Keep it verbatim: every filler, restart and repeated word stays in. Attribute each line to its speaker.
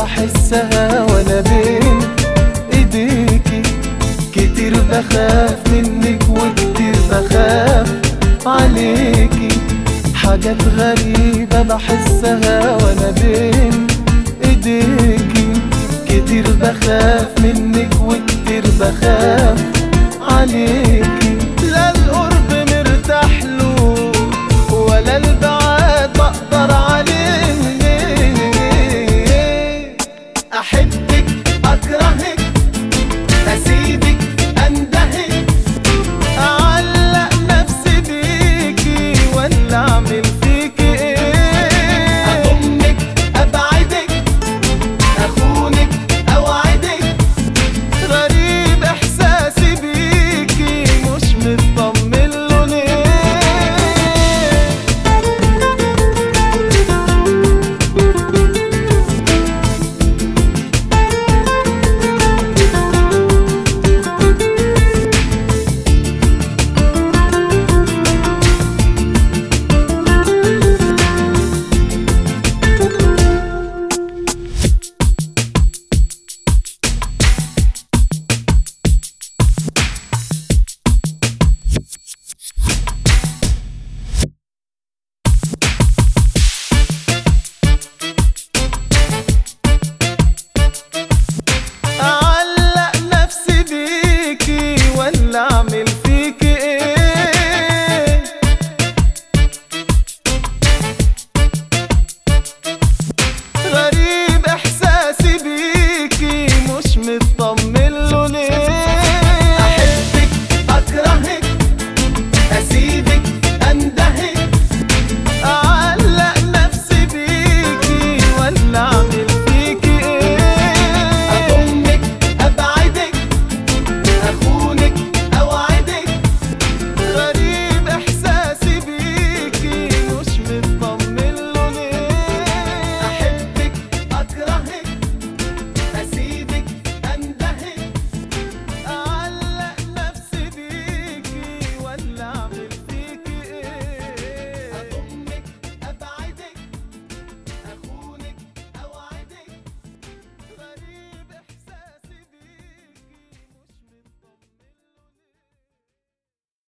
Speaker 1: بحسها وانا بين ايديكي. كتير بخاف منك وكتير بخاف عليكي. حاجات غريبة بحسها وانا بين ايديكي. كتير بخاف منك وكتير بخاف عليكي. لا القرب مرتاح له ولا البعاد بقدر عليه. احبك اكرهك اسيبك اندهك. اعلق نفسي بيكي ولا اعمل فيكي ايه. اضمك ابعدك اخونك اوعدك. غريب احساسي بيكي مش مطمن